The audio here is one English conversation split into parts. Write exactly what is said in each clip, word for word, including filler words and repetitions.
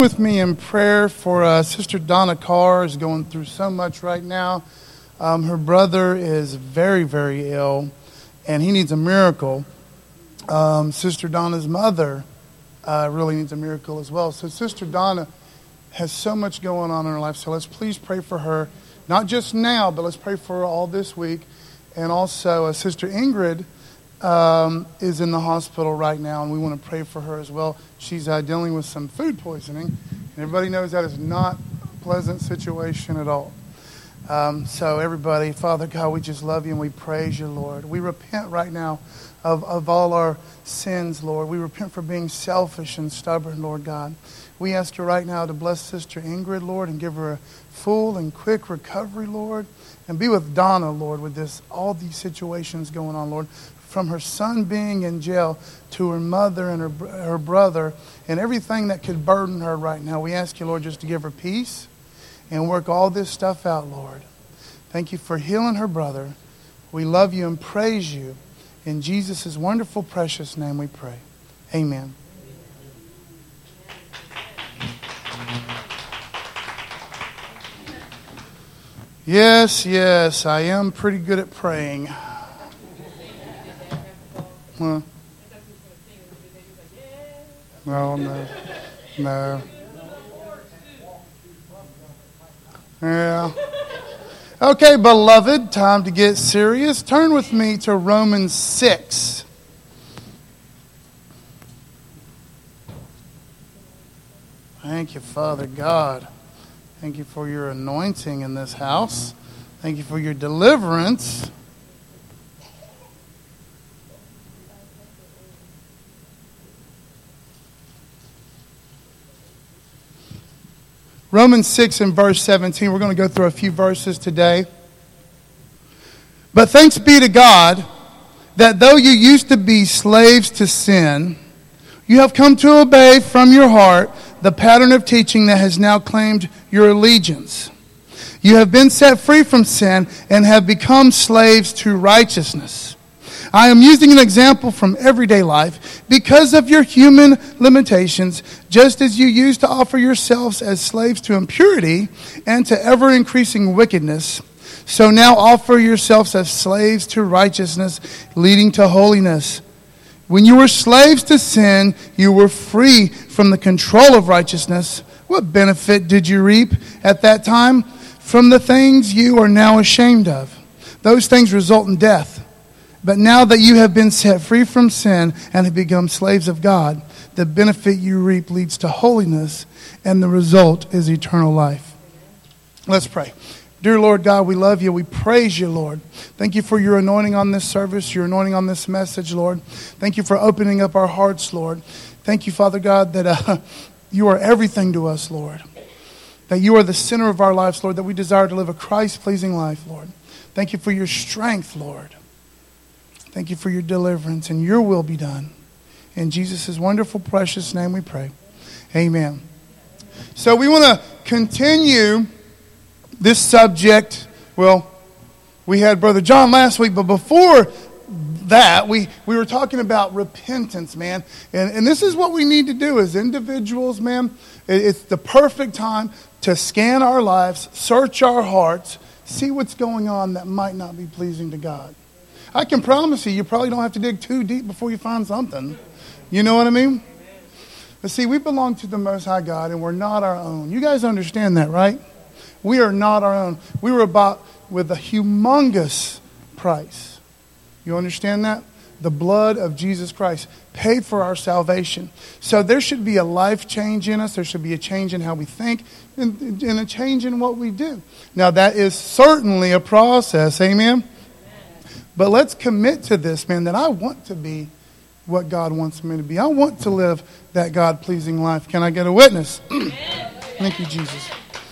With me in prayer for uh, Sister Donna Carr is going through so much right now. Um, her brother is very, very ill, and he needs a miracle. Um, Sister Donna's mother uh, really needs a miracle as well. So Sister Donna has so much going on in her life, so let's please pray for her, not just now, but let's pray for her all this week. And also, uh, Sister Ingrid Um, is in the hospital right now, and we want to pray for her as well. She's uh, dealing with some food poisoning, and everybody knows that is not a pleasant situation at all. Um, so everybody, Father God, we just love you and we praise you, Lord. We repent right now of, of all our sins, Lord. We repent for being selfish and stubborn, Lord God. We ask you right now to bless Sister Ingrid, Lord, and give her a full and quick recovery, Lord. And be with Donna, Lord, with this all these situations going on, Lord. From her son being in jail to her mother and her her brother and everything that could burden her right now. We ask you, Lord, just to give her peace and work all this stuff out, Lord. Thank you for healing her brother. We love you and praise you. In Jesus' wonderful, precious name we pray. Amen. Yes, yes, I am pretty good at praying. Well, no, no, no. Yeah. Okay, beloved, time to get serious. Turn with me to Romans six. Thank you, Father God. Thank you for your anointing in this house. Thank you for your deliverance. Romans six and verse seventeen. We're going to go through a few verses today. But thanks be to God that though you used to be slaves to sin, you have come to obey from your heart the pattern of teaching that has now claimed your allegiance. You have been set free from sin and have become slaves to righteousness. I am using an example from everyday life because of your human limitations, just as you used to offer yourselves as slaves to impurity and to ever-increasing wickedness. So now offer yourselves as slaves to righteousness, leading to holiness. When you were slaves to sin, you were free from the control of righteousness. What benefit did you reap at that time from the things you are now ashamed of? Those things result in death. But now that you have been set free from sin and have become slaves of God, the benefit you reap leads to holiness, and the result is eternal life. Let's pray. Dear Lord God, we love you. We praise you, Lord. Thank you for your anointing on this service, your anointing on this message, Lord. Thank you for opening up our hearts, Lord. Thank you, Father God, that uh, you are everything to us, Lord. That you are the center of our lives, Lord, that we desire to live a Christ-pleasing life, Lord. Thank you for your strength, Lord. Thank you for your deliverance, and your will be done. In Jesus' wonderful, precious name we pray. Amen. So we want to continue this subject. Well, we had Brother John last week, but before that, we, we were talking about repentance, man. And, and this is what we need to do as individuals, man. It, it's the perfect time to scan our lives, search our hearts, see what's going on that might not be pleasing to God. I can promise you, you probably don't have to dig too deep before you find something. You know what I mean? But see, we belong to the Most High God, and we're not our own. You guys understand that, right? We are not our own. We were bought with a humongous price. You understand that? The blood of Jesus Christ paid for our salvation. So there should be a life change in us. There should be a change in how we think and, and a change in what we do. Now, that is certainly a process. Amen? But let's commit to this, man, that I want to be what God wants me to be. I want to live that God-pleasing life. Can I get a witness? Thank you, Jesus.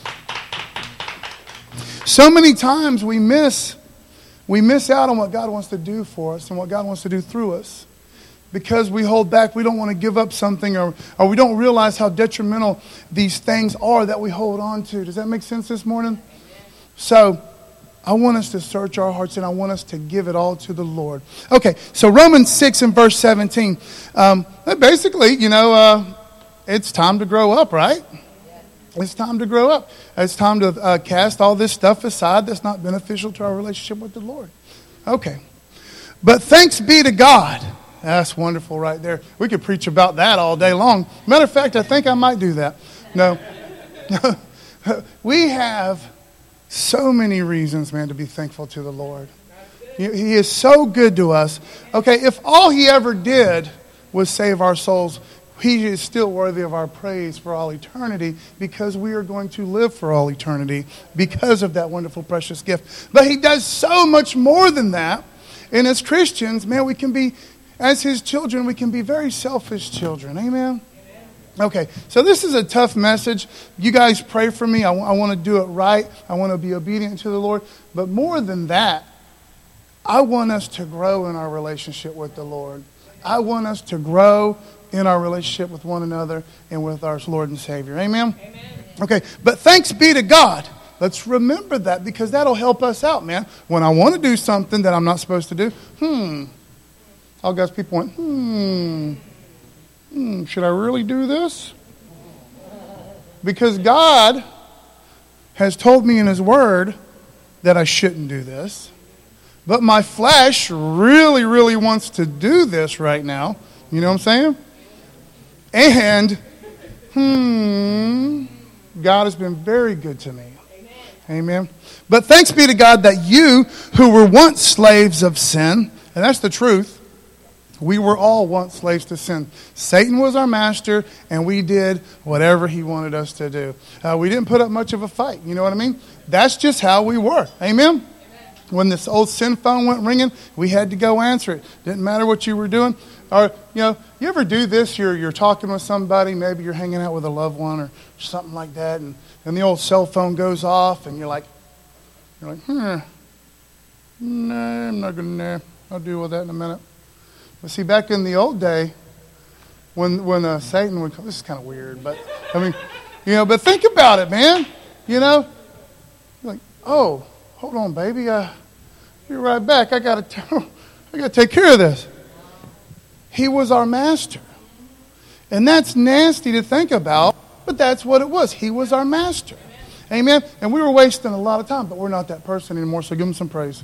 So many times we miss, we miss out on what God wants to do for us and what God wants to do through us. Because we hold back, we don't want to give up something, or, or we don't realize how detrimental these things are that we hold on to. Does that make sense this morning? So I want us to search our hearts, and I want us to give it all to the Lord. Okay, so Romans six and verse seventeen. Um, basically, you know, uh, it's time to grow up, right? It's time to grow up. It's time to uh, cast all this stuff aside that's not beneficial to our relationship with the Lord. Okay. But thanks be to God. That's wonderful right there. We could preach about that all day long. Matter of fact, I think I might do that. No. We have so many reasons, man, to be thankful to the Lord. He is so good to us. Okay, if all he ever did was save our souls, he is still worthy of our praise for all eternity, because we are going to live for all eternity because of that wonderful, precious gift. But he does so much more than that. And as Christians, man, we can be, as his children, we can be very selfish children. Amen? Okay, so this is a tough message. You guys pray for me. I, w- I want to do it right. I want to be obedient to the Lord. But more than that, I want us to grow in our relationship with the Lord. I want us to grow in our relationship with one another and with our Lord and Savior. Amen? Amen. Okay, but thanks be to God. Let's remember that, because that'll help us out, man. When I want to do something that I'm not supposed to do, hmm. All God's people went, hmm. Hmm, should I really do this? Because God has told me in his word that I shouldn't do this. But my flesh really, really wants to do this right now. You know what I'm saying? And, hmm, God has been very good to me. Amen. Amen. But thanks be to God that you who were once slaves of sin, and that's the truth, we were all once slaves to sin. Satan was our master, and we did whatever he wanted us to do. Uh, we didn't put up much of a fight. You know what I mean? That's just how we were. Amen? When this old sin phone went ringing, we had to go answer it. Didn't matter what you were doing. Or, you know, you ever do this? You're you're talking with somebody, maybe you're hanging out with a loved one or something like that, and, and the old cell phone goes off, and you're like, you're like, hmm, nah, I'm not going to, I'll deal with that in a minute. But see, back in the old day, when when uh, Satan would come, this is kind of weird, but, I mean, you know, but think about it, man. You know, you're like, oh, hold on, baby, uh, be right back. I got to I got to take care of this. He was our master. And that's nasty to think about, but that's what it was. He was our master. Amen. And we were wasting a lot of time, but we're not that person anymore, so give him some praise.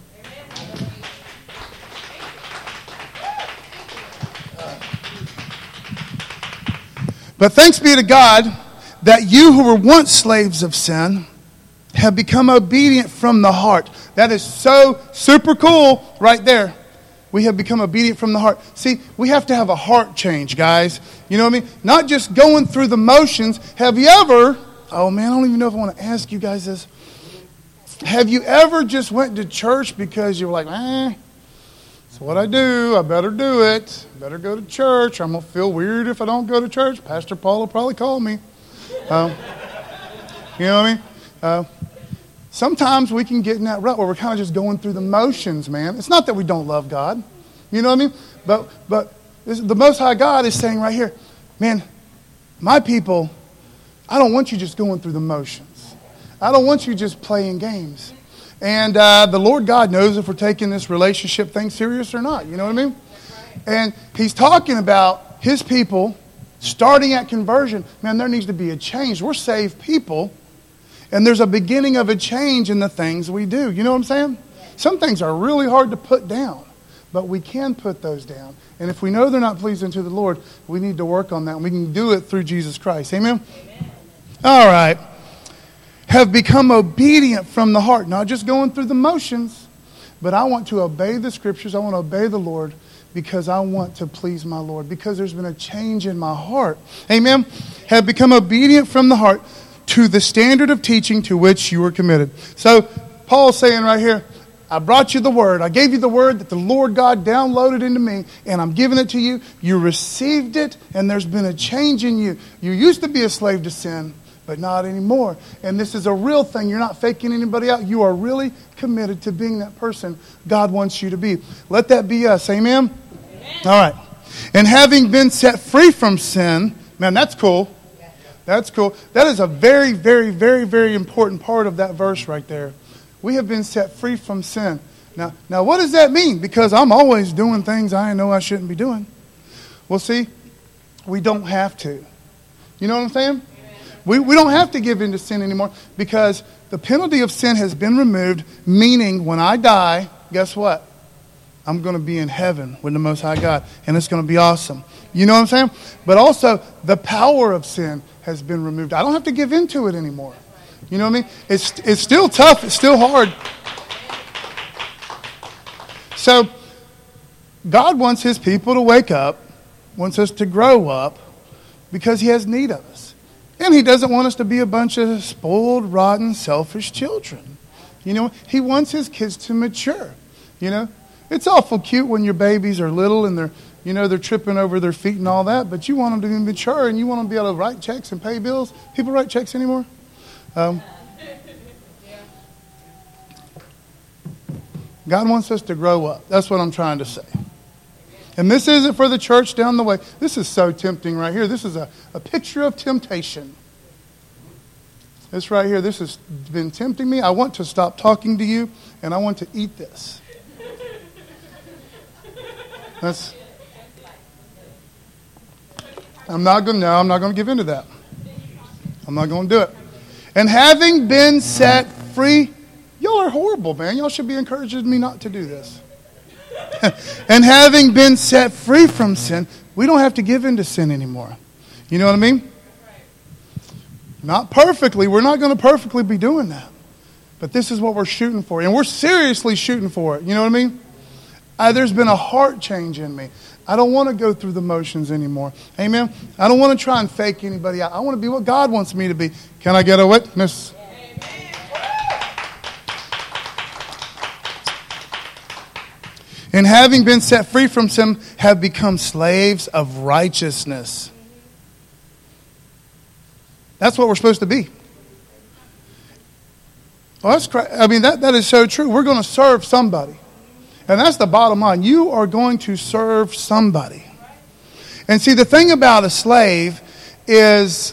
But thanks be to God that you who were once slaves of sin have become obedient from the heart. That is so super cool right there. We have become obedient from the heart. See, we have to have a heart change, guys. You know what I mean? Not just going through the motions. Have you ever, oh man, I don't even know if I want to ask you guys this. Have you ever just went to church because you were like, eh, it's what I do. I better do it. Better go to church. I'm going to feel weird if I don't go to church. Pastor Paul will probably call me. Um, you know what I mean? Uh, Sometimes we can get in that rut where we're kind of just going through the motions, man. It's not that we don't love God. You know what I mean? But but this, the Most High God is saying right here, man, my people, I don't want you just going through the motions. I don't want you just playing games. And uh, the Lord God knows if we're taking this relationship thing serious or not. You know what I mean? And he's talking about his people starting at conversion. Man, there needs to be a change. We're saved people. And there's a beginning of a change in the things we do. You know what I'm saying? Some things are really hard to put down, but we can put those down. And if we know they're not pleasing to the Lord, we need to work on that. And we can do it through Jesus Christ. Amen? Amen. All right. Have become obedient from the heart. Not just going through the motions, but I want to obey the Scriptures. I want to obey the Lord because I want to please my Lord. Because there's been a change in my heart. Amen? Have become obedient from the heart to the standard of teaching to which you were committed. So, Paul's saying right here, I brought you the word. I gave you the word that the Lord God downloaded into me, and I'm giving it to you. You received it, and there's been a change in you. You used to be a slave to sin, but not anymore. And this is a real thing. You're not faking anybody out. You are really committed to being that person God wants you to be. Let that be us. Amen? Amen. All right. And having been set free from sin, man, that's cool. That's cool. That is a very, very, very, very important part of that verse right there. We have been set free from sin. Now, now, what does that mean? Because I'm always doing things I know I shouldn't be doing. Well, see, we don't have to. You know what I'm saying? We, we don't have to give in to sin anymore because the penalty of sin has been removed, meaning when I die, guess what? I'm going to be in heaven with the Most High God, and it's going to be awesome. You know what I'm saying? But also, the power of sin has been removed. I don't have to give in to it anymore. You know what I mean? It's, it's still tough. It's still hard. So, God wants His people to wake up, wants us to grow up, because He has need of us. And He doesn't want us to be a bunch of spoiled, rotten, selfish children. You know, He wants His kids to mature. You know, it's awful cute when your babies are little and they're, you know, they're tripping over their feet and all that, but you want them to be mature and you want them to be able to write checks and pay bills. People write checks anymore? Um, God wants us to grow up. That's what I'm trying to say. And this isn't for the church down the way. This is so tempting right here. This is a, a picture of temptation. This right here, this has been tempting me. I want to stop talking to you, and I want to eat this. That's. I'm not going. No, I'm not going to give in to that. I'm not going to do it. And having been set free, y'all are horrible, man. Y'all should be encouraging me not to do this. And having been set free from sin, we don't have to give in to sin anymore. You know what I mean? Not perfectly. We're not going to perfectly be doing that. But this is what we're shooting for. And we're seriously shooting for it. You know what I mean? Uh, there's been a heart change in me. I don't want to go through the motions anymore. Amen? I don't want to try and fake anybody out. I want to be what God wants me to be. Can I get a witness? And having been set free from sin, have become slaves of righteousness. That's what we're supposed to be. Well, that's cra- I mean, that, that is so true. We're going to serve somebody. And that's the bottom line. You are going to serve somebody. And see, the thing about a slave is,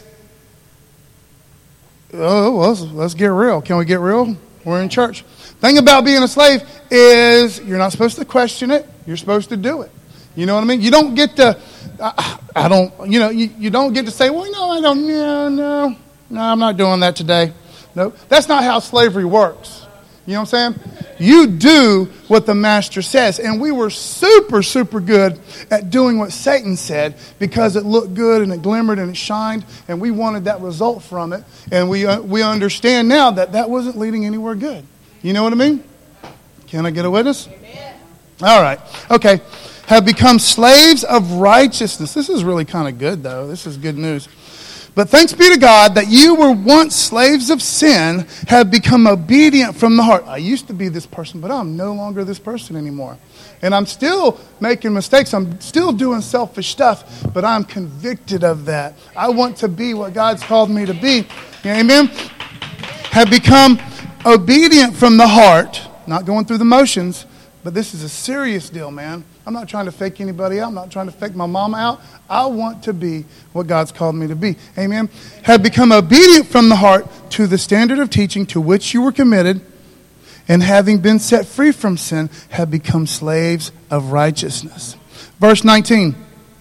oh, well, let's, let's get real. Can we get real? We're in church. Thing about being a slave is you're not supposed to question it. You're supposed to do it. You know what I mean? You don't get to, I, I don't, you know, you, you don't get to say, well, no, I don't, no, no, no, I'm not doing that today. No, that's not how slavery works. You know what I'm saying? You do what the master says. And we were super, super good at doing what Satan said because it looked good and it glimmered and it shined. And we wanted that result from it. And we uh, we understand now that that wasn't leading anywhere good. You know what I mean? Can I get a witness? Amen. All right. Okay. Have become slaves of righteousness. This is really kind of good, though. This is good news. But thanks be to God that you were once slaves of sin, have become obedient from the heart. I used to be this person, but I'm no longer this person anymore. And I'm still making mistakes. I'm still doing selfish stuff, but I'm convicted of that. I want to be what God's called me to be. Amen? Have become obedient from the heart, not going through the motions, but this is a serious deal, man. I'm not trying to fake anybody out. I'm not trying to fake my mama out. I want to be what God's called me to be. Amen. Have become obedient from the heart to the standard of teaching to which you were committed, and having been set free from sin, have become slaves of righteousness. Verse nineteen.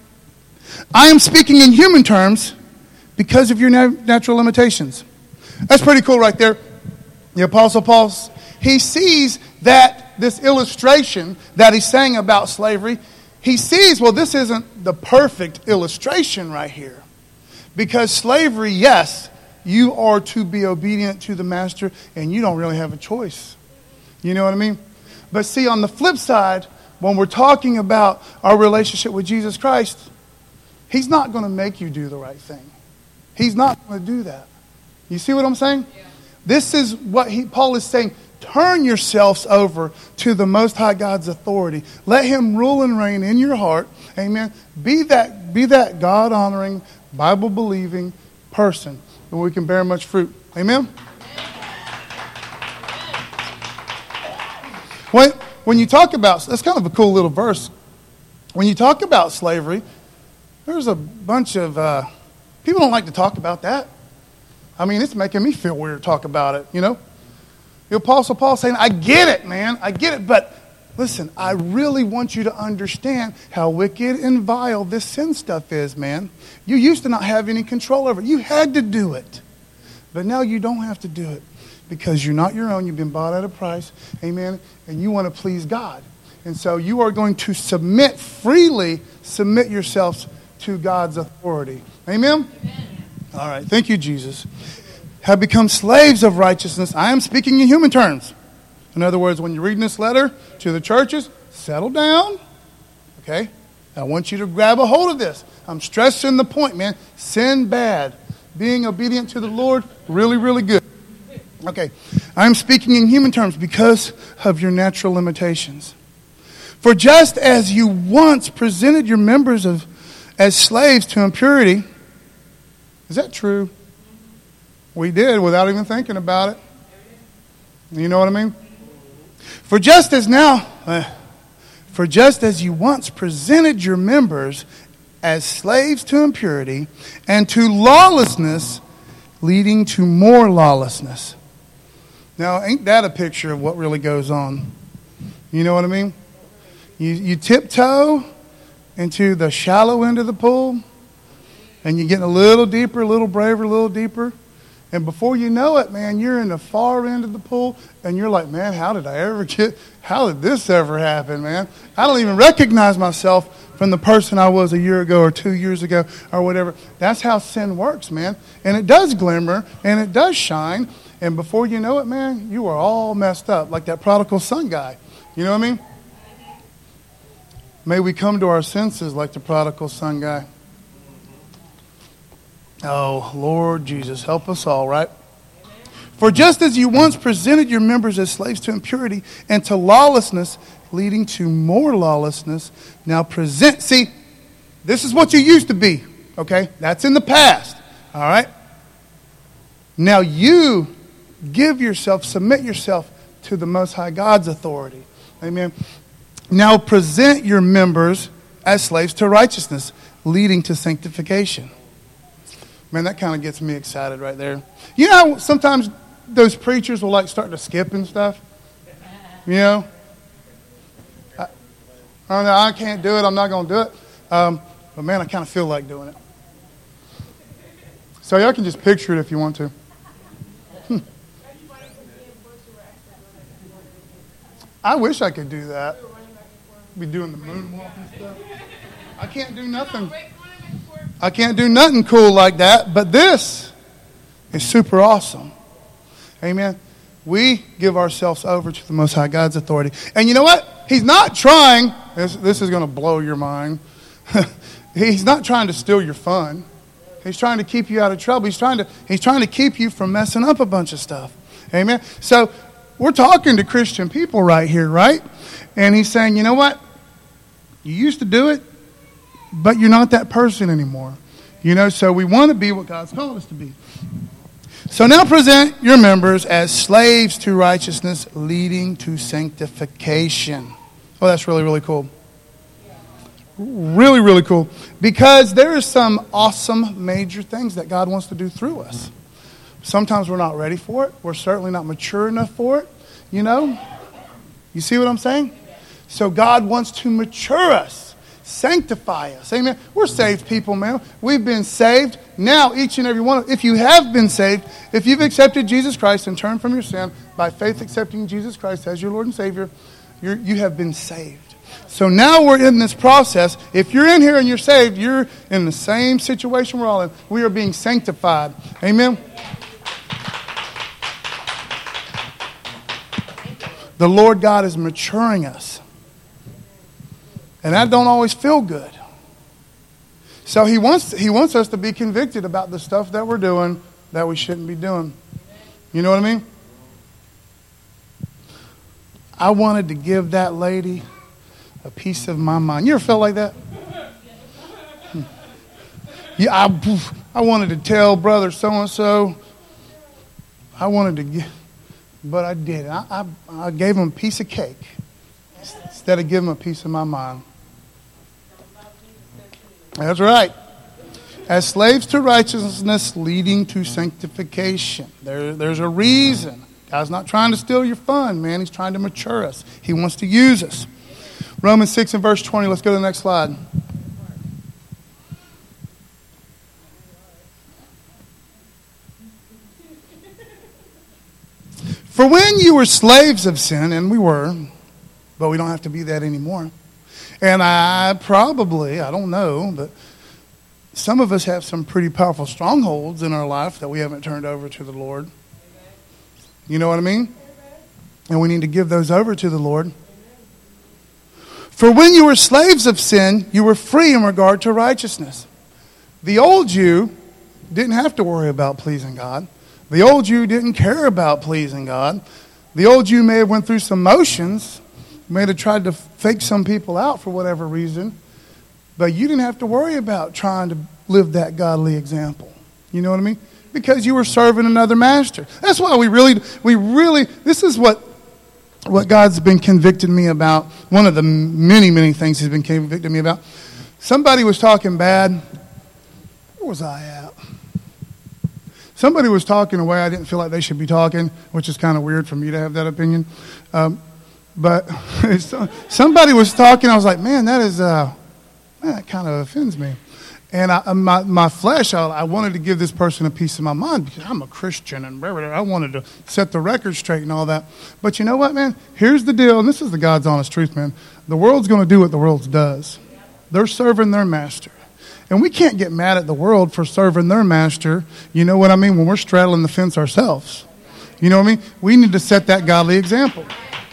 I am speaking in human terms because of your natural limitations. That's pretty cool right there. The Apostle Paul, he sees that this illustration that he's saying about slavery, he sees, well, this isn't the perfect illustration right here. Because slavery, yes, you are to be obedient to the master, and you don't really have a choice. You know what I mean? But see, on the flip side, when we're talking about our relationship with Jesus Christ, he's not going to make you do the right thing. He's not going to do that. You see what I'm saying? Yeah. This is what he, Paul is saying. Turn yourselves over to the Most High God's authority. Let Him rule and reign in your heart. Amen. Be that, be that God-honoring, Bible-believing person, and we can bear much fruit. Amen. When, when you talk about, that's kind of a cool little verse. When you talk about slavery, there's a bunch of, uh, people don't like to talk about that. I mean, it's making me feel weird to talk about it, you know. The Apostle Paul saying, I get it, man. I get it. But Listen, I really want you to understand how wicked and vile this sin stuff is, man. You used to not have any control over it. You had to do it. But now you don't have to do it because you're not your own. You've been bought at a price. Amen. And you want to please God. And so you are going to submit, freely submit yourselves to God's authority. Amen? Amen. All right. Thank you, Jesus. Have become slaves of righteousness. I am speaking in human terms. In other words, when you're reading this letter to the churches, settle down. Okay? I want you to grab a hold of this. I'm stressing the point, man. Sin bad. Being obedient to the Lord, really, really good. Okay. I'm speaking in human terms because of your natural limitations. For just as you once presented your members of as slaves to impurity, is that true? We did without even thinking about it. You know what I mean? For just as now, uh, for just as you once presented your members as slaves to impurity and to lawlessness, leading to more lawlessness. Now, ain't that a picture of what really goes on? You know what I mean? You, you tiptoe into the shallow end of the pool, and you're getting a little deeper, a little braver, a little deeper. And before you know it, man, you're in the far end of the pool, and you're like, man, how did I ever get, how did this ever happen, man? I don't even recognize myself from the person I was a year ago or two years ago or whatever. That's how sin works, man. And it does glimmer, and it does shine. And before you know it, man, you are all messed up, like that prodigal son guy. You know what I mean? May we come to our senses like the prodigal son guy. Oh, Lord Jesus, help us all, right? For just as you once presented your members as slaves to impurity and to lawlessness, leading to more lawlessness, now present. See, this is what you used to be, okay? That's in the past, all right? Now you give yourself, submit yourself to the Most High God's authority. Amen. Now present your members as slaves to righteousness, leading to sanctification. Man, that kind of gets me excited right there. You know how sometimes those preachers will like start to skip and stuff? You know? I, I don't know, I can't do it. I'm not going to do it. Um, but man, I kind of feel like doing it. So y'all can just picture it if you want to. Hmm. I wish I could do that. Be doing the moonwalk and stuff. I can't do nothing. I can't do nothing cool like that, but this is super awesome. Amen. We give ourselves over to the Most High God's authority. And you know what? He's not trying, this, this is going to blow your mind. He's not trying to steal your fun. He's trying to keep you out of trouble. He's trying to, he's trying to keep you from messing up a bunch of stuff. Amen. So we're talking to Christian people right here, right? And he's saying, you know what? You used to do it, but you're not that person anymore. You know, so we want to be what God's called us to be. So now present your members as slaves to righteousness, leading to sanctification. Oh, that's really, really cool. Really, really cool. Because there are some awesome major things that God wants to do through us. Sometimes we're not ready for it. We're certainly not mature enough for it. You know? You see what I'm saying? So God wants to mature us, sanctify us. Amen. We're saved people, man. We've been saved. Now, each and every one, if you have been saved, if you've accepted Jesus Christ and turned from your sin, by faith accepting Jesus Christ as your Lord and Savior, you're, you have been saved. So now we're in this process. If you're in here and you're saved, you're in the same situation we're all in. We are being sanctified. Amen. The Lord God is maturing us. And that don't always feel good. So he wants he wants us to be convicted about the stuff that we're doing that we shouldn't be doing. You know what I mean? I wanted to give that lady a piece of my mind. You ever felt like that? Yeah, I, I wanted to tell brother so-and-so. I wanted to give, but I didn't. I, I, I gave him a piece of cake instead of giving him a piece of my mind. That's right. As slaves to righteousness leading to sanctification. There, there's a reason. God's not trying to steal your fun, man. He's trying to mature us. He wants to use us. Romans six and verse twenty. Let's go to the next slide. For when you were slaves of sin, and we were, but we don't have to be that anymore. And I probably, I don't know, but some of us have some pretty powerful strongholds in our life that we haven't turned over to the Lord. You know what I mean? And we need to give those over to the Lord. For when you were slaves of sin, you were free in regard to righteousness. The old you didn't have to worry about pleasing God. The old you didn't care about pleasing God. The old you may have went through some motions, may have tried to fake some people out for whatever reason, but you didn't have to worry about trying to live that godly example. You know what I mean? Because you were serving another master. That's why we really, we really, this is what what God's been convicting me about. One of the many, many things He's been convicting me about. Somebody was talking bad. Where was I at? Somebody was talking a way I didn't feel like they should be talking, which is kind of weird for me to have that opinion. Um, but somebody was talking. I was like, man, that is, uh, man, that kind of offends me. And I, my, my flesh, I, I wanted to give this person a piece of my mind because I'm a Christian and blah, blah, blah. I wanted to set the record straight and all that. But you know what, man? Here's the deal, and this is the God's honest truth, man. The world's going to do what the world does. They're serving their master. And we can't get mad at the world for serving their master, you know what I mean, when we're straddling the fence ourselves. You know what I mean? We need to set that godly example.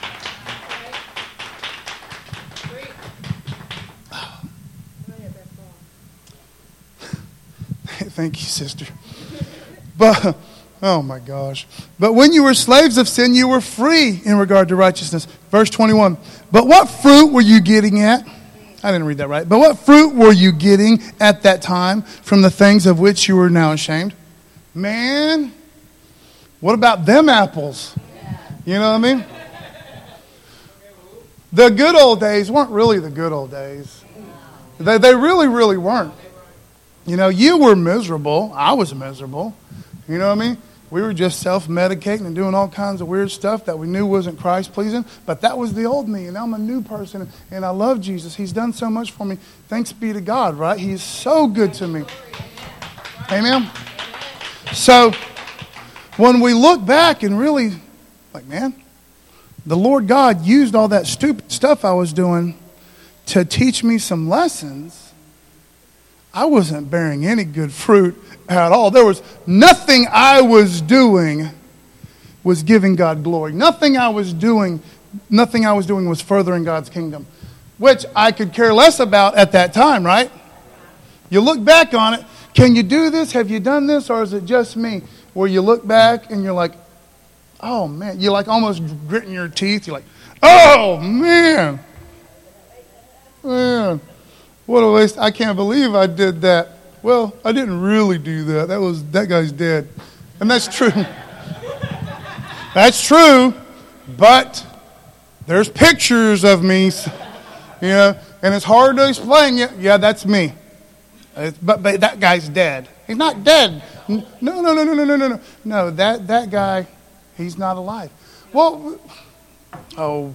Thank you, sister. But, oh my gosh. But when you were slaves of sin, you were free in regard to righteousness. Verse twenty-one. But what fruit were you getting at? I didn't read that right. But what fruit were you getting at that time from the things of which you were now ashamed? Man, what about them apples? You know what I mean? The good old days weren't really the good old days. They, they really, really weren't. You know, you were miserable. I was miserable. You know what I mean? We were just self-medicating and doing all kinds of weird stuff that we knew wasn't Christ-pleasing. But that was the old me, and I'm a new person, and I love Jesus. He's done so much for me. Thanks be to God, right? He's so good to me. Amen? So, when we look back and really, like, man, the Lord God used all that stupid stuff I was doing to teach me some lessons. I wasn't bearing any good fruit at all. There was nothing I was doing was giving God glory. Nothing I was doing, nothing I was doing was furthering God's kingdom, which I could care less about at that time, right? You look back on it. Can you do this? Have you done this? Or is it just me? Where you look back and you're like, oh man, you're like almost gritting your teeth. You're like, oh man, man. What a waste. I can't believe I did that. Well, I didn't really do that. That was that guy's dead. And that's true. That's true. But there's pictures of me. You know, and it's hard to explain. Yeah, yeah, that's me. It's, but, but that guy's dead. He's not dead. No, no, no, no, no, no, no, no. No, that, that guy, he's not alive. Well, oh.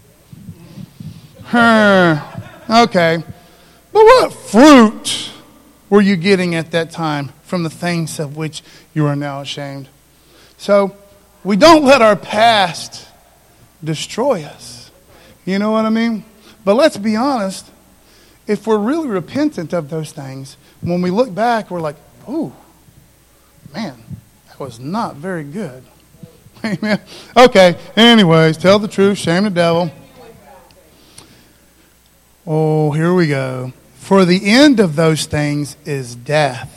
Huh. Okay. But what fruit were you getting at that time from the things of which you are now ashamed? So, we don't let our past destroy us. You know what I mean? But let's be honest. If we're really repentant of those things, when we look back, we're like, oh, man, that was not very good. Amen. Okay, anyways, tell the truth, shame the devil. Oh, here we go. For the end of those things is death.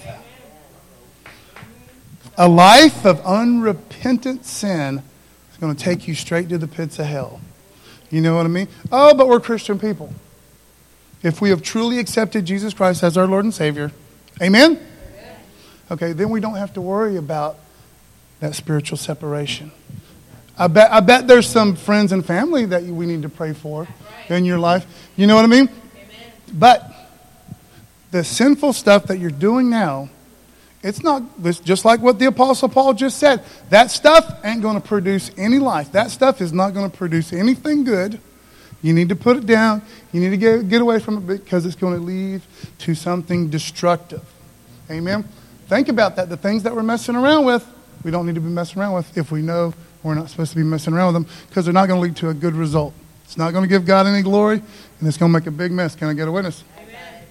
A life of unrepentant sin is going to take you straight to the pits of hell. You know what I mean? Oh, but we're Christian people. If we have truly accepted Jesus Christ as our Lord and Savior, amen? Okay, then we don't have to worry about that spiritual separation. I bet, I bet there's some friends and family that we need to pray for in your life. You know what I mean? But the sinful stuff that you're doing now It's not, it's just like what the Apostle Paul just said. That stuff ain't going to produce any life. That stuff is not going to produce anything good. You need to put it down. You need to get, get away from it because it's going to lead to something destructive. Amen? Think about that. The things that we're messing around with, we don't need to be messing around with if we know we're not supposed to be messing around with them because they're not going to lead to a good result. It's not going to give God any glory, and it's going to make a big mess. Can I get a witness? Amen.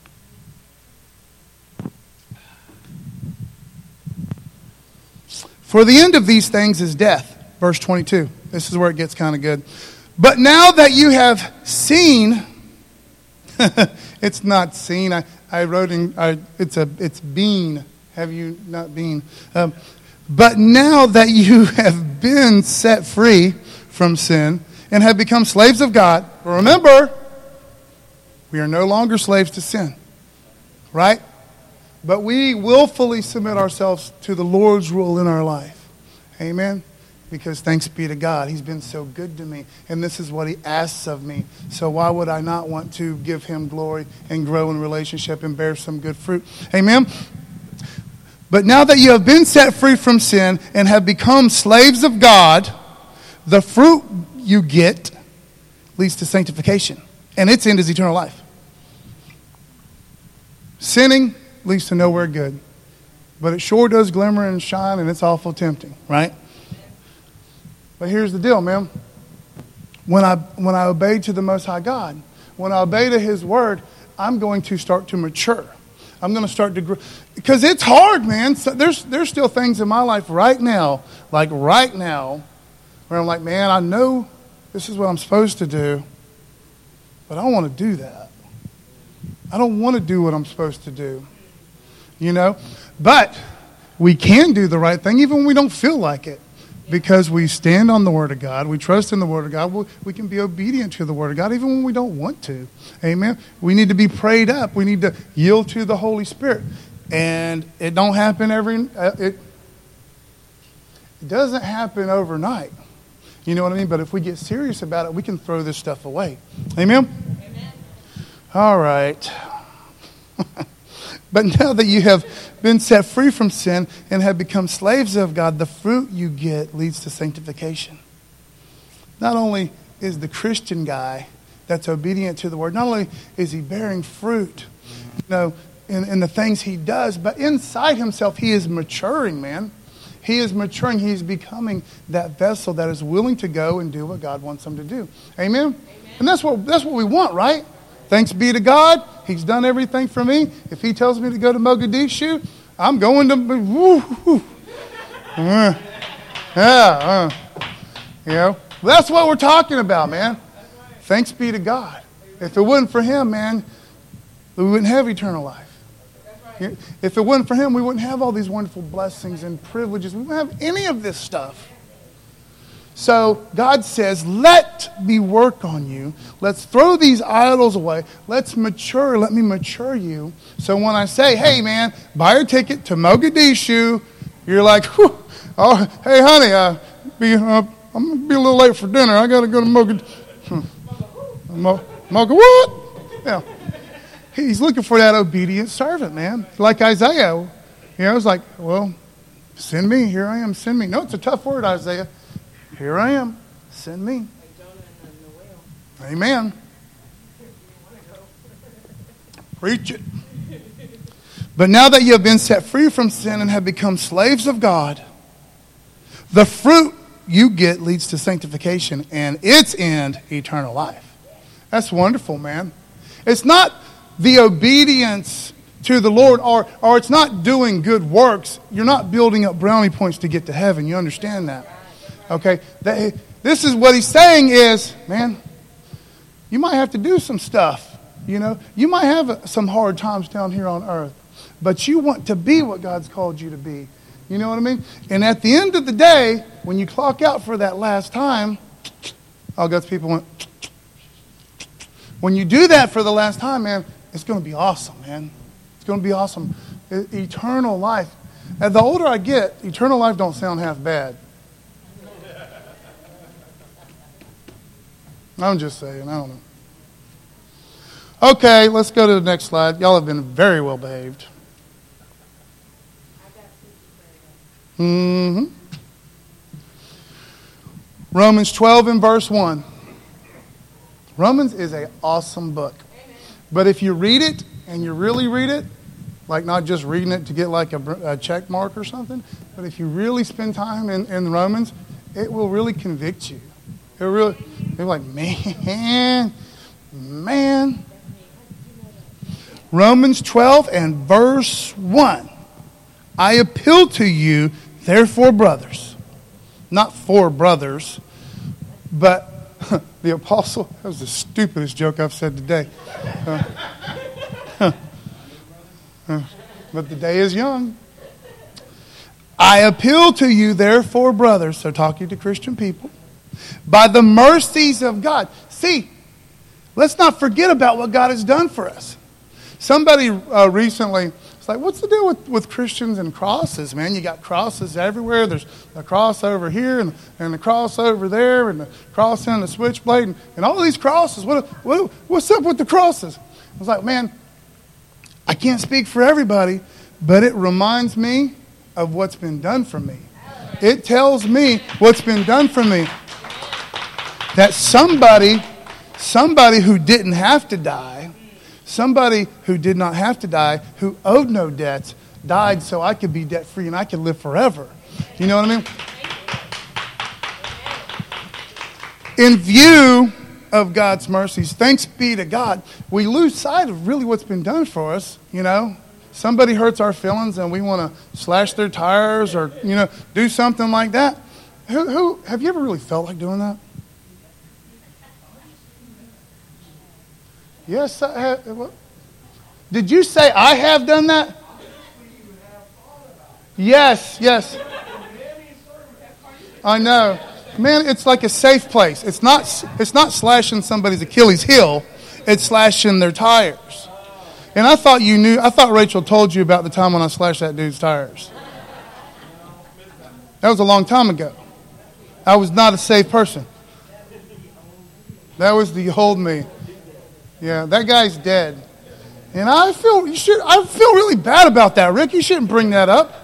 For the end of these things is death. Verse twenty-two. This is where it gets kind of good. But now that you have seen, it's not seen. I, I wrote in, I, it's a, it's been. Have you not been? Um, but now that you have been set free from sin and have become slaves of God, remember, we are no longer slaves to sin, right? But we willfully submit ourselves to the Lord's rule in our life. Amen? Because thanks be to God, He's been so good to me. And this is what He asks of me. So why would I not want to give Him glory and grow in relationship and bear some good fruit? Amen? But now that you have been set free from sin and have become slaves of God, the fruit you get leads to sanctification. And its end is eternal life. Sinning leads to nowhere good. But it sure does glimmer and shine, and it's awful tempting, right? But here's the deal, man. When I when I obey to the Most High God, when I obey to His Word, I'm going to start to mature. I'm going to start to grow. Because it's hard, man. So there's there's still things in my life right now, like right now, where I'm like, man, I know this is what I'm supposed to do, but I don't want to do that. I don't want to do what I'm supposed to do. You know? But we can do the right thing even when we don't feel like it. Because we stand on the Word of God. We trust in the Word of God. We, we can be obedient to the Word of God even when we don't want to. Amen? We need to be prayed up. We need to yield to the Holy Spirit. And it don't happen every... Uh, it, it doesn't happen overnight. You know what I mean? But if we get serious about it, we can throw this stuff away. Amen? Amen. All right. But now that you have been set free from sin and have become slaves of God, the fruit you get leads to sanctification. Not only is the Christian guy that's obedient to the Word, not only is he bearing fruit, you know, in, in the things he does, but inside himself he is maturing, man. He is maturing. He's becoming that vessel that is willing to go and do what God wants him to do. Amen? Amen. And that's what that's what we want, right? Thanks be to God. He's done everything for me. If He tells me to go to Mogadishu, I'm going to... Woo, woo. Uh, yeah, uh, you know, that's what we're talking about, man. Thanks be to God. If it wasn't for Him, man, we wouldn't have eternal life. If it wasn't for Him, we wouldn't have all these wonderful blessings and privileges. We wouldn't have any of this stuff. So God says, let me work on you. Let's throw these idols away. Let's mature. Let me mature you. So when I say, hey, man, buy a ticket to Mogadishu, you're like, whew, oh, hey, honey, uh, be, uh, I'm going to be a little late for dinner. I got to go to Mogadishu. Mo- Moga what? Yeah. He's looking for that obedient servant, man. Like Isaiah. You know, it's like, well, send me. Here I am. Send me. No, it's a tough word, Isaiah. Here I am. Send me. Amen. Preach it. But now that you have been set free from sin and have become slaves of God, the fruit you get leads to sanctification and its end, eternal life. That's wonderful, man. It's not the obedience to the Lord, or, or it's not doing good works. You're not building up brownie points to get to heaven. You understand that? Okay, that, this is what he's saying is, man, you might have to do some stuff, you know. You might have some hard times down here on earth, but you want to be what God's called you to be. You know what I mean? And at the end of the day, when you clock out for that last time, all God's people went, when you do that for the last time, man, it's going to be awesome, man. It's going to be awesome. Eternal life. And the older I get, eternal life don't sound half bad. I'm just saying, I don't know. Okay, let's go to the next slide. Y'all have been very well behaved. Mm-hmm. Romans twelve and verse one. Romans is an awesome book. Amen. But if you read it and you really read it, like not just reading it to get like a, a check mark or something, but if you really spend time in, in Romans, it will really convict you. It really, you're like, man, man. Romans twelve and verse one. I appeal to you, therefore, brothers. Not for brothers, but the apostle, that was the stupidest joke I've said today. Uh, uh, but the day is young. I appeal to you, therefore, brothers, so talking to Christian people, by the mercies of God. See, let's not forget about what God has done for us. Somebody uh, recently, it's like, what's the deal with, with Christians and crosses, man? You got crosses everywhere. There's a cross over here and, and a cross over there and a cross and a switchblade and, and all these crosses. What, what, what's up with the crosses? I was like, man, I can't speak for everybody, but it reminds me of what's been done for me. It tells me what's been done for me. That somebody, somebody who didn't have to die, somebody who did not have to die, who owed no debts, died so I could be debt-free and I could live forever. You know what I mean? In view of God's mercies, thanks be to God, we lose sight of really what's been done for us, you know. Somebody hurts our feelings and we want to slash their tires or, you know, do something like that. Who, who have you ever really felt like doing that? Yes, I have. What? Did you say I have done that? Yes, yes. I know. Man, it's like a safe place. It's not it's not slashing somebody's Achilles heel. It's slashing their tires. And I thought you knew, I thought Rachel told you about the time when I slashed that dude's tires. That was a long time ago. I was not a safe person. That was the old me. Yeah, that guy's dead. And I feel you should I feel really bad about that, Rick. You shouldn't bring that up.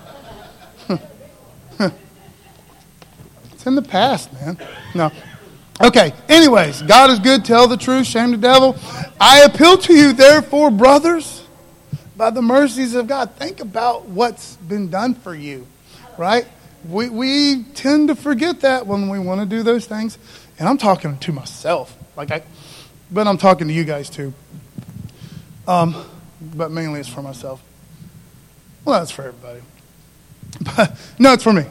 It's in the past, man. No. Okay, anyways, God is good, tell the truth, shame the devil. I appeal to you, therefore, brothers, by the mercies of God. Think about what's been done for you, right? We we tend to forget that when we want to do those things. And I'm talking to myself, like I, but I'm talking to you guys too. Um, but mainly it's for myself. Well, that's for everybody. But no, it's for me.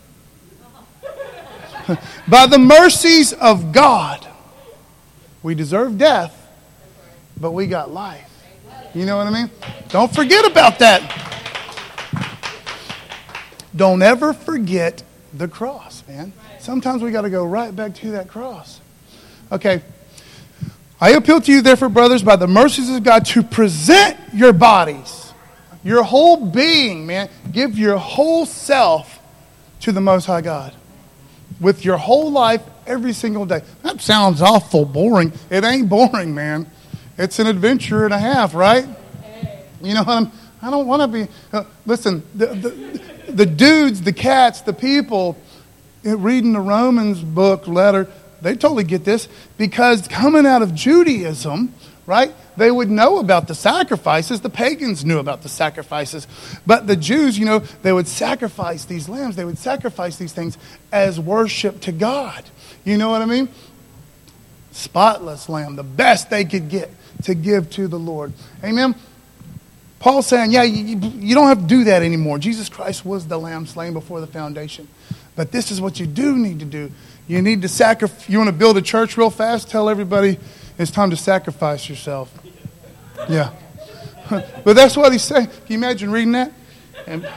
By the mercies of God, we deserve death, but we got life. You know what I mean? Don't forget about that. Don't ever forget the cross, man. Sometimes we got to go right back to that cross. Okay. I appeal to you, therefore, brothers, by the mercies of God, to present your bodies, your whole being, man. Give your whole self to the Most High God. With your whole life, every single day. That sounds awful boring. It ain't boring, man. It's an adventure and a half, right? You know what I'm, I don't want to be... Uh, listen, the, the, the dudes, the cats, the people reading the Romans book, letter, they totally get this. Because coming out of Judaism, right, they would know about the sacrifices. The pagans knew about the sacrifices. But the Jews, you know, they would sacrifice these lambs. They would sacrifice these things as worship to God. You know what I mean? Spotless lamb, the best they could get to give to the Lord. Amen? Paul's saying, yeah, you, you don't have to do that anymore. Jesus Christ was the lamb slain before the foundation. But this is what you do need to do. You need to sacrifice. You want to build a church real fast? Tell everybody it's time to sacrifice yourself. Yeah. But that's what he's saying. Can you imagine reading that? And,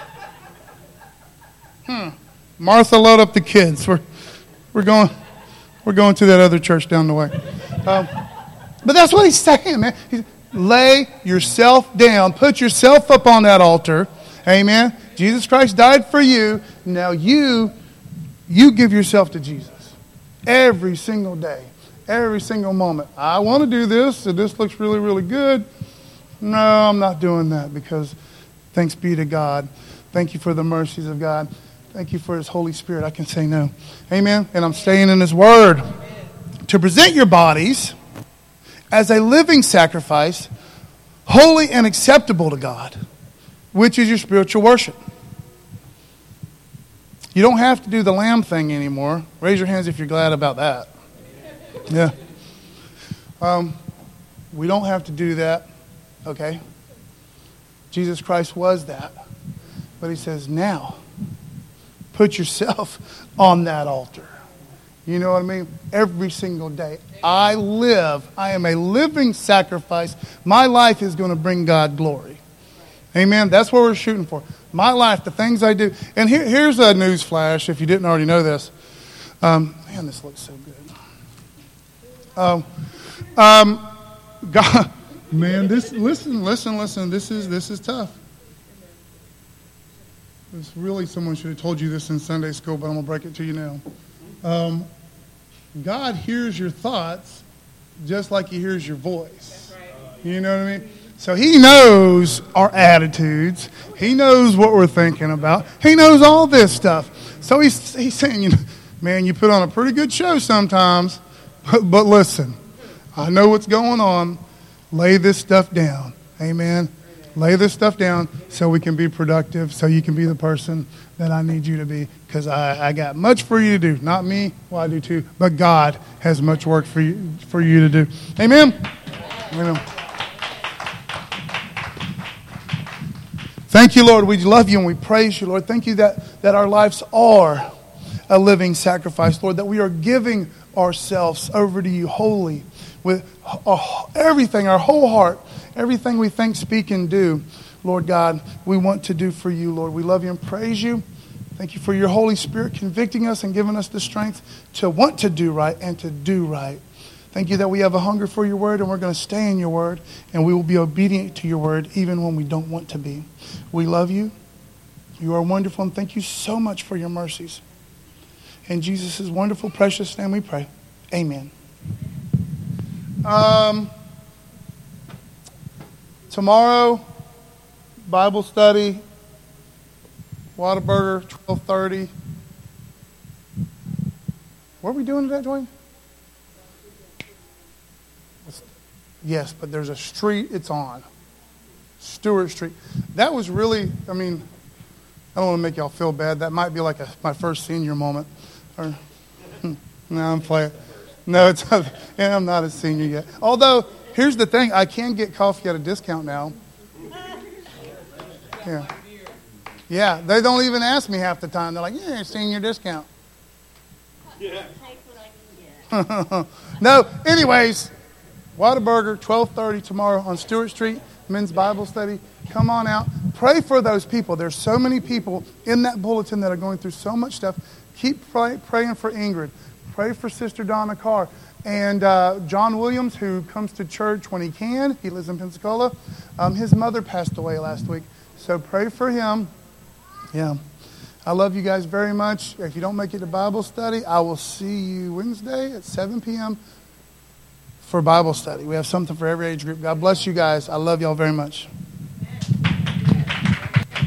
hmm. Martha, load up the kids. We're we're going we're going to that other church down the way. Um, but that's what he's saying, man. He's, lay yourself down. Put yourself up on that altar. Amen. Jesus Christ died for you. Now you you give yourself to Jesus every single day. Every single moment. I want to do this, and this looks really, really good. No, I'm not doing that because thanks be to God. Thank you for the mercies of God. Thank you for His Holy Spirit. I can say no. Amen. And I'm staying in His Word. To present your bodies as a living sacrifice, holy and acceptable to God, which is your spiritual worship. You don't have to do the lamb thing anymore. Raise your hands if you're glad about that. Yeah. Um, we don't have to do that. Okay. Jesus Christ was that. But He says, now, put yourself on that altar. You know what I mean? Every single day. I live. I am a living sacrifice. My life is going to bring God glory. Amen. That's what we're shooting for. My life, the things I do. And here, here's a news flash, if you didn't already know this. Um, man, this looks so good. Um, um, God, man, this. Listen, listen, listen. This is this is tough. This really, someone should have told you this in Sunday school, but I'm gonna break it to you now. Um, God hears your thoughts just like He hears your voice. You know what I mean? So He knows our attitudes. He knows what we're thinking about. He knows all this stuff. So He's He's saying, you know, man, you put on a pretty good show sometimes, but, but listen, I know what's going on. Lay this stuff down. Amen. Lay this stuff down so we can be productive, so you can be the person that I need you to be, because I, I got much for you to do. Not me, well, I do too, but God has much work for you for you to do. Amen? Amen. Thank you, Lord. We love you and we praise you, Lord. Thank you that, that our lives are a living sacrifice, Lord, that we are giving ourselves over to you wholly with uh, everything, our whole heart, everything we think, speak, and do, Lord God, we want to do for you, Lord. We love you and praise you. Thank you for your Holy Spirit convicting us and giving us the strength to want to do right and to do right. Thank you that we have a hunger for your word and we're going to stay in your word and we will be obedient to your word even when we don't want to be. We love you. You are wonderful and thank you so much for your mercies. In Jesus' wonderful, precious name we pray. Amen. Um, tomorrow, Bible study, Whataburger, twelve thirty. What are we doing today, Dwayne? Yes, but there's a street it's on. Stewart Street. That was really, I mean, I don't want to make y'all feel bad. That might be like a, my first senior moment. Or, no, I'm playing. No, it's yeah, I'm not a senior yet. Although, here's the thing. I can get coffee at a discount now. Yeah. Yeah, they don't even ask me half the time. They're like, yeah, senior discount. Yeah. No, anyways, Whataburger, twelve thirty tomorrow on Stewart Street, men's Bible study. Come on out. Pray for those people. There's so many people in that bulletin that are going through so much stuff. Keep pray, praying for Ingrid. Pray for Sister Donna Carr. And uh, John Williams, who comes to church when he can. He lives in Pensacola. Um, his mother passed away last week. So pray for him. Yeah. I love you guys very much. If you don't make it to Bible study, I will see you Wednesday at seven p.m. for Bible study. We have something for every age group. God bless you guys. I love y'all very much.